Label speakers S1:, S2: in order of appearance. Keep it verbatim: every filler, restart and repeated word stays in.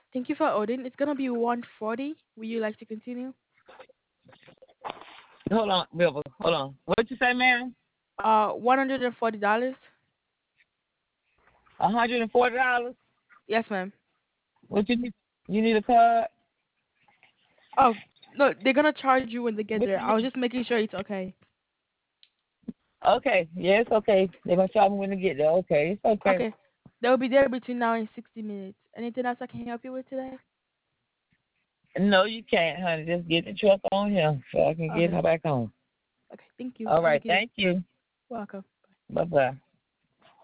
S1: Thank you for ordering. It's gonna be one forty. Would you like to continue?
S2: Hold on, Wilbur. Hold on. What you say, ma'am?
S1: Uh, one hundred and forty dollars.
S2: A hundred and forty dollars.
S1: Yes, ma'am.
S2: What you need? You need a card?
S1: Oh no, they're gonna charge you when they get
S2: What
S1: there.
S2: you
S1: I was
S2: need?
S1: just making sure it's okay.
S2: Okay. Yes. Okay. They're gonna tell me when to get there. Okay. It's okay.
S1: Okay, they'll be there between now and sixty minutes. Anything else I can help you with today?
S2: No, you can't, honey. Just get the truck on here so I can get
S1: Okay.
S2: her back home.
S1: Okay. Thank you.
S2: All
S1: Have a
S2: right.
S1: good day.
S2: Thank you.
S1: Welcome.
S2: Bye bye.